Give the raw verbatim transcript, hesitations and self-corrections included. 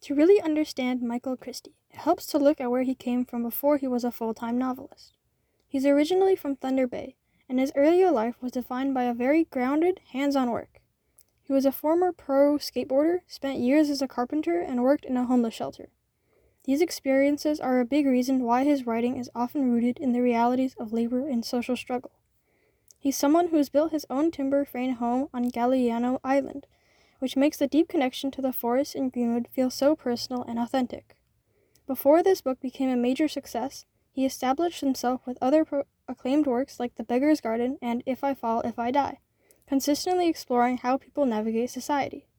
To really understand Michael Christie, it helps to look at where he came from before he was a full-time novelist. He's originally from Thunder Bay, and his earlier life was defined by a very grounded, hands-on work. He was a former pro skateboarder, spent years as a carpenter, and worked in a homeless shelter. These experiences are a big reason why his writing is often rooted in the realities of labor and social struggle. He's someone who has built his own timber frame home on Galliano Island, which makes the deep connection to the forest in Greenwood feel so personal and authentic. Before this book became a major success, he established himself with other pro- acclaimed works like The Beggar's Garden and If I Fall, If I Die, consistently exploring how people navigate society.